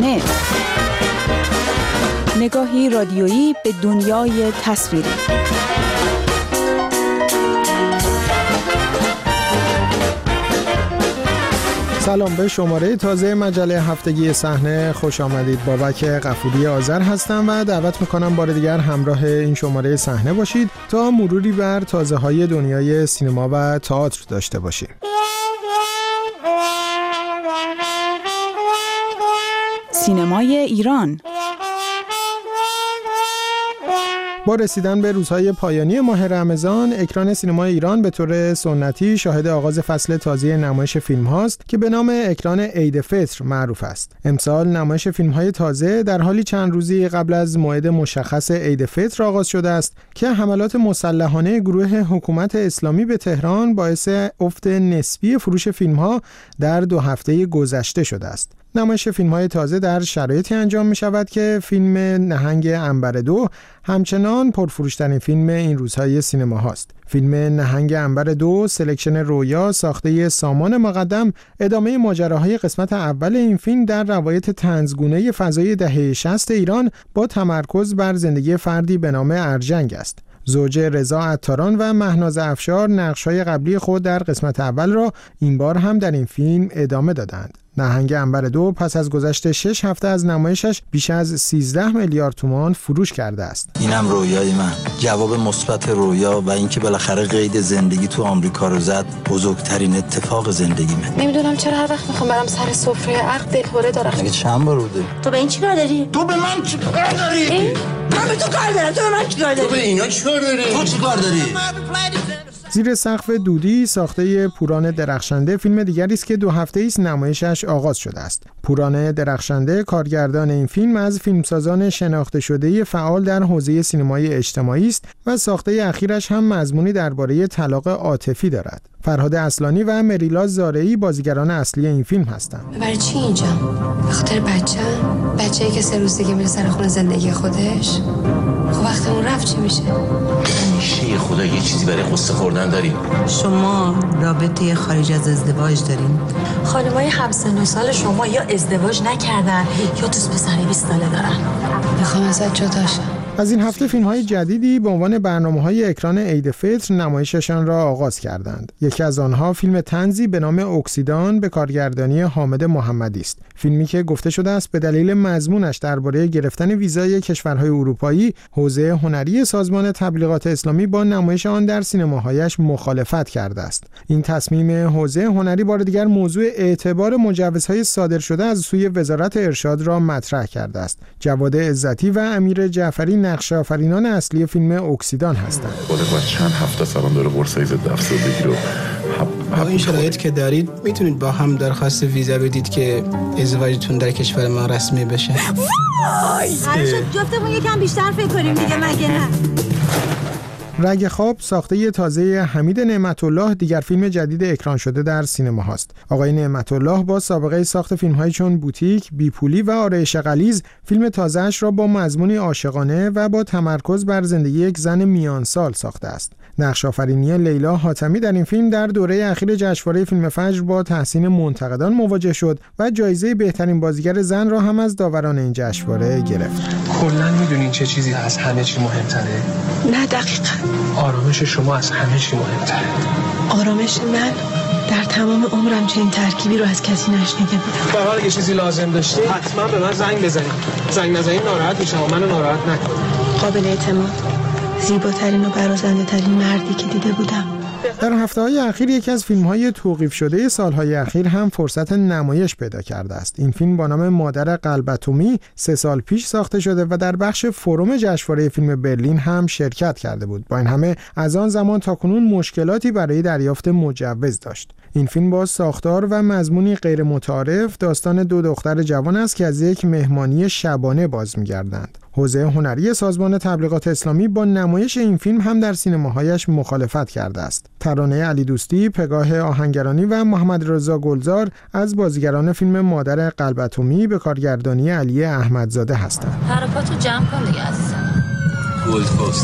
صحنه، نگاهی رادیویی به دنیای تصویری. سلام، به شماره تازه مجله هفتگی صحنه خوش آمدید. بابک غفوری آذر هستم و دعوت میکنم بار دیگر همراه این شماره صحنه باشید تا مروری بر تازه‌های دنیای سینما و تئاتر داشته باشیم. سینمای ایران. با رسیدن به روزهای پایانی ماه رمضان، اکران سینمای ایران به طور سنتی شاهد آغاز فصل تازه نمایش فیلم هاست که به نام اکران عید فطر معروف است. امسال نمایش فیلم های تازه در حالی چند روزی قبل از موعد مشخص عید فطر آغاز شده است که حملات مسلحانه گروه حکومت اسلامی به تهران باعث افت نسبی فروش فیلم ها در 2 هفته گذشته شده است. نمایش فیلم‌های تازه در شرایطی انجام می‌شود که فیلم نهنگ عنبر 2 همچنان پرفروش‌ترین فیلم این روزهای سینما هاست. فیلم نهنگ عنبر 2 سلکشن رویا ساخته سامان مقدم ادامه ماجراهای قسمت اول این فیلم در روایت طنزگونه فضای دهه 60 ایران با تمرکز بر زندگی فردی به نام ارجنگ است. زوج رضا عطاران و مهناز افشار نقش‌های قبلی خود در قسمت اول را این بار هم در این فیلم ادامه دادند. نهنگ عنبر 2 پس از گذشت 6 هفته از نمایشش بیش از 13 میلیارد تومان فروش کرده است. اینم رویای من، جواب مثبت رویا و اینکه بالاخره قید زندگی تو آمریکا رو زد بزرگترین اتفاق زندگیمه. نمیدونم چرا هر وقت میخوام برم سر سفره عقد دلهوره دارم. مگه چند بار بوده؟ تو به این چیکار داری؟ تو به من چیکار داری؟ من به تو کار دارم، تو به من چیکار داری؟ تو به اینا چیکار داری؟ تو چیکار داری؟ زیر سقف دودی ساخته پوران درخشنده فیلم دیگری است که 2 هفته است نمایشش آغاز شده است. پوران درخشنده کارگردان این فیلم از فیلمسازان شناخته شده فعال در حوزه سینمای اجتماعی است و ساخته اخیرش هم مضمونی درباره طلاق عاطفی دارد. فرهاد اصلانی و مریلا زارعی بازیگران اصلی این فیلم هستند. برای چی اینجا؟ به خاطر بچه‌ای که 3 روز دیگه میره سر خونه زندگی خودش. خب وقتی اون رفت چی میشه؟ میشه خدا یه چیزی برای قصه خوردن داریم. شما رابطه خارج از ازدواج دارین؟ خانمای همسن و سال شما یا ازدواج نکردن یا دوست پسری 20 ساله دارن. میخوام ازت جدا شم. از این هفته فیلم‌های جدیدی به عنوان برنامه‌های اکران عید فطر نمایششان را آغاز کردند. یکی از آنها فیلم طنزی به نام اکسیدان به کارگردانی حامد محمدی است. فیلمی که گفته شده است به دلیل مضمونش درباره گرفتن ویزای کشورهای اروپایی، حوزه هنری سازمان تبلیغات اسلامی با نمایش آن در سینماهایش مخالفت کرده است. این تصمیم حوزه هنری بار دیگر موضوع اعتبار مجوزهای صادر شده از سوی وزارت ارشاد را مطرح کرده است. جواد عزتی و امیر جعفری نقش آفرینان اصلی فیلم اکسیدان هستند. با چند هفته سلام داره بورسای ضد افسردگی رو با این شرایط که دارید میتونید با هم درخواست ویزا بدید که ازدواجتون در کشور ما رسمی بشه. قرار شد جفتمون یکم بیشتر فکر کنیم دیگه، مگه نه؟ رگ خواب ساخته تازه حمید نعمت الله دیگر فیلم جدید اکران شده در سینما هاست. آقای نعمت الله با سابقه ساخت فیلم‌های چون بوتیک، بیپولی و آرایش غلیظ، فیلم تازه‌اش را با مضمونی عاشقانه و با تمرکز بر زندگی یک زن میانسال ساخته است. نقش آفرینی لیلا حاتمی در این فیلم در دوره اخیر جشنواره فیلم فجر با تحسین منتقدان مواجه شد و جایزه بهترین بازیگر زن را هم از داوران این جشنواره گرفت. کلاً میدونین چه چیزی از همه چی مهمتره؟ نه دقیقاً. آرامش شما از همه چی مهمتره. آرامش من در تمام عمرم چنین ترکیبی رو از کسی نشنیده بودم. به حال اگه چیزی لازم داشتی حتما به من زنگ بزنید. زنگ نزنید ناراحت میشم و منو ناراحت نکنید. قابل اعتماد، زیباترین و برازنده ترین مردی که دیده بودم. در هفته‌های اخیر یکی از فیلم‌های توقیف شده سال‌های اخیر هم فرصت نمایش پیدا کرده است. این فیلم با نام مادر قلب اتمی 3 سال پیش ساخته شده و در بخش فروم جشنواره فیلم برلین هم شرکت کرده بود. با این همه از آن زمان تاکنون مشکلاتی برای دریافت مجوز داشت. این فیلم با ساختار و مضمونی غیر متعارف داستان 2 دختر جوان است که از یک مهمانی شبانه باز می‌گردند. حوزه هنری سازمان تبلیغات اسلامی با نمایش این فیلم هم در سینماهایش مخالفت کرده است. ترانه علی دوستی، پگاه آهنگرانی و محمد رضا گلزار از بازیگران فیلم مادر قلب اتمی به کارگردانی علی احمدزاده هستند. حرکاتو جمع کن دیگه عزیزم. گلدکوست.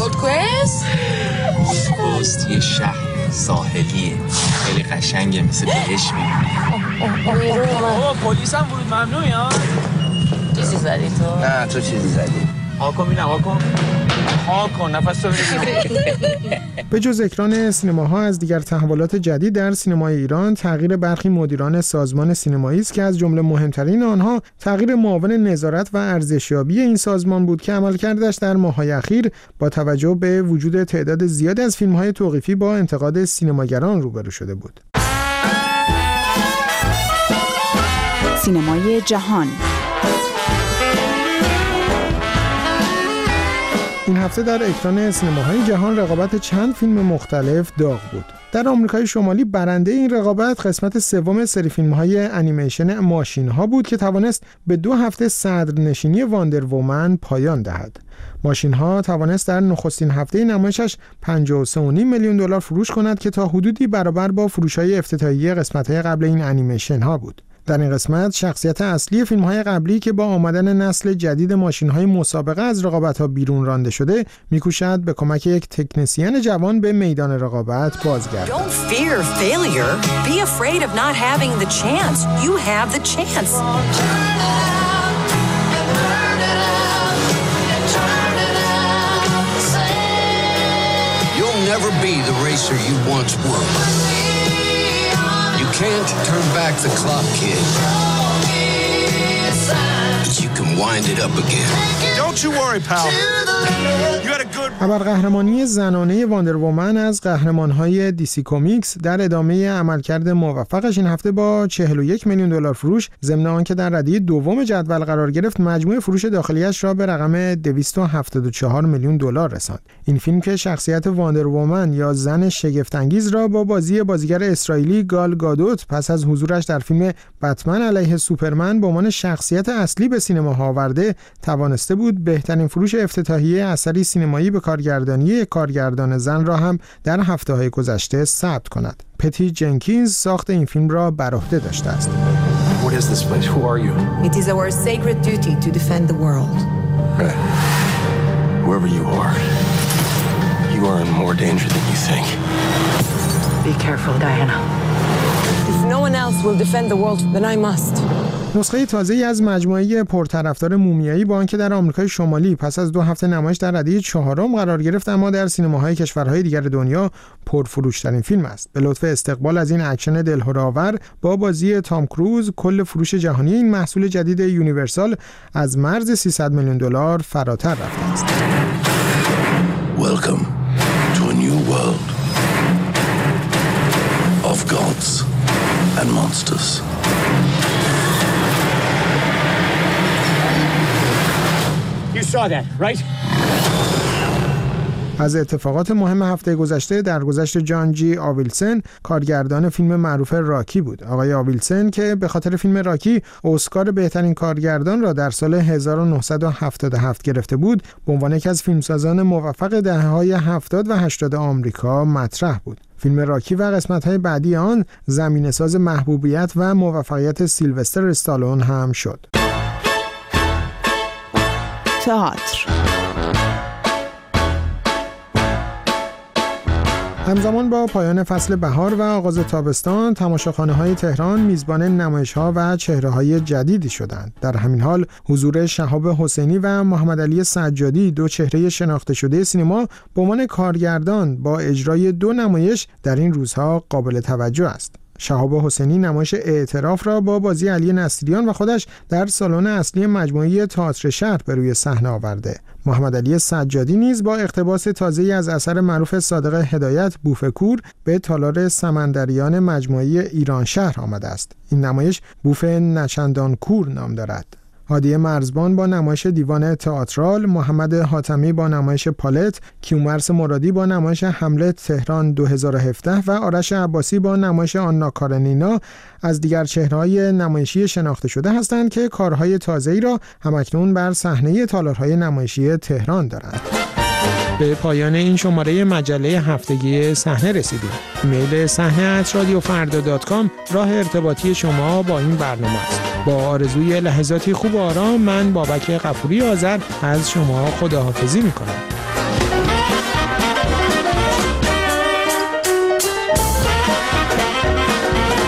گلدکوست یه شهر ساحلیه، خیلی قشنگه، مثل بهش میمونی. بابا پلیس هم ورود ممنوعی ها. چیزی زدی تو؟ نه تو چیزی زدی. آکن بینم آکن. آکن نفس تو بگیرم. به جز اکران سینماها از دیگر تحولات جدید در سینمای ایران تغییر برخی مدیران سازمان سینمایی است که از جمله مهمترین آنها تغییر معاون نظارت و ارزشیابی این سازمان بود که عملکردش در ماه‌های اخیر با توجه به وجود تعداد زیادی از فیلم‌های توقیفی با انتقاد سینماگران روبرو شده بود. سینمای جهان. این هفته در اکران سینماهای جهان رقابت چند فیلم مختلف داغ بود. در آمریکای شمالی برنده این رقابت قسمت سوم سری فیلم‌های انیمیشن ماشین‌ها بود که توانست به 2 هفته صدرنشینی واندر وومن پایان دهد. ماشین‌ها توانست در نخستین هفته نمایشش 53.5 میلیون دلار فروش کند که تا حدودی برابر با فروش‌های افتتاحیه قسمت‌های قبل این انیمیشن‌ها بود. در این قسمت شخصیت اصلی فیلم‌های قبلی که با آمدن نسل جدید ماشین‌های مسابقه از رقابت‌ها بیرون رانده شده می‌کوشد به کمک یک تکنسین جوان به میدان رقابت بازگردد. Don't fear failure. Be afraid of not having the chance. You have the chance. You'll never be the racer you once were. You can't turn back the clock, kid. But you can wind it up again. Don't you worry, pal. You had a good... ابرقهرمانی زنانه واندر وومن از قهرمان‌های دیسی کومیکس در ادامه عملکرد موفقش این هفته با 41 میلیون دلار فروش ضمن آنکه در ردیه دوم جدول قرار گرفت مجموع فروش داخلیش را به رقم 274 میلیون دلار رساند. این فیلم که شخصیت واندر وومن یا زن شگفت‌انگیز را با بازی بازیگر اسرائیلی گال گادوت پس از حضورش در فیلم بتمن علیه سوپرمن به عنوان شخصیت اصلی به سینماها آورده توانسته بود بهترین فروش افتتاحیه اثری سینمایی به کارگردانی یک کارگردان زن را هم در هفته‌های گذشته ثبت کند. پتی جنکینز ساخت این فیلم را بر عهده داشته است. What is this place? Who are you? It is our sacred duty to defend the world. Whoever you are in more danger than you think. Be careful, Diana. If no one else will defend the world, then I must. نسخه تازه‌ای از مجموعه پرطرفدار مومیایی با آنکه در آمریکای شمالی پس از 2 هفته نمایش در ردیه 4 قرار گرفت اما در سینماهای کشورهای دیگر دنیا پرفروش‌ترین فیلم است. به لطف استقبال از این اکشن دلهره‌آور با بازی تام کروز کل فروش جهانی این محصول جدید یونیورسال از مرز 300 میلیون دلار فراتر رفته است. Welcome to a new world of gods and monsters. You saw that, right? از اتفاقات مهم هفته گذشته درگذشت جان جی آویلسن کارگردان فیلم معروف راکی بود. آقای آویلسن که به خاطر فیلم راکی اسکار بهترین کارگردان را در سال 1977 گرفته بود به عنوان یکی از فیلمسازان موفق دهه‌های 70 و 80 آمریکا مطرح بود. فیلم راکی و قسمت‌های بعدی آن زمینه‌ساز محبوبیت و موفقیت سیلوستر استالون هم شد. تئاتر. همزمان با پایان فصل بهار و آغاز تابستان، تماشاخانه‌های تهران میزبان نمایش‌ها و چهره‌های جدیدی شدند. در همین حال حضور شهاب حسینی و محمد علی سجادی، 2 چهره شناخته شده سینما، به عنوان کارگردان با اجرای 2 نمایش در این روزها قابل توجه است. شهاب حسینی نمایش اعتراف را با بازی علی نصیریان و خودش در سالن اصلی مجموعه تئاتر شهر به روی صحنه آورده. محمد علی سجادی نیز با اقتباس تازه‌ای از اثر معروف صادق هدایت بوفکور به تالار سمندریان مجموعه ایران شهر آمده است. این نمایش بوف نچندان کور نام دارد. هادیه مرزبان با نمایش دیوان تئاترال، محمد حاتمی با نمایش پالت، کیومرث مرادی با نمایش هملت تهران 2017 و آرش عباسی با نمایش آنا کارنینا از دیگر چهره‌های نمایشی شناخته شده هستند که کارهای تازه‌ای را همکنون بر صحنه تالارهای نمایشی تهران دارند. به پایان این شماره مجله هفتگی صحنه رسیدیم. ایمیل صحنه@radiofarda.com راه ارتباطی شما با این برنامه است. با آرزوی لحظاتی خوب و آرام، من بابک غفوری آذر از شما خداحافظی می‌کنم.